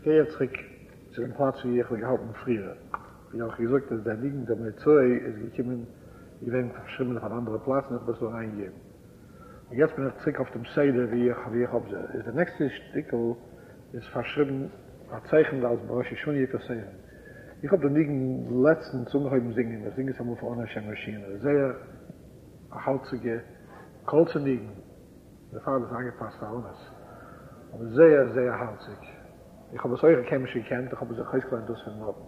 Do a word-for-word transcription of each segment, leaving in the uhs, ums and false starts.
gehe jetzt zurück zu dem Platz, wie ich gehalten früher. Ich habe gesagt, dass der Liegen der Metzoi ist gekommen, ich werde verschimmelt von anderen Plätzen, ich muss so eingeben. Und jetzt bin ich zurück auf dem Seder, wie ich, wie ich habe. Der nächste Stickel ist verschrieben, ein Zeichen als Baroshi Shuni Yekosehen. Ich habe den Liegen letzten Zungeheben singen, das Ding ist einmal von einer Maschine. Sehr halzige, kurze Liegen. Der Vater ist angepasst für uns. Aber sehr, sehr halzig. Ich habe es euch chemisch gekannt, ich habe es auch gelernt, das von Norden.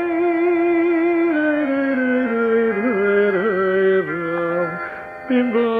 Bimbo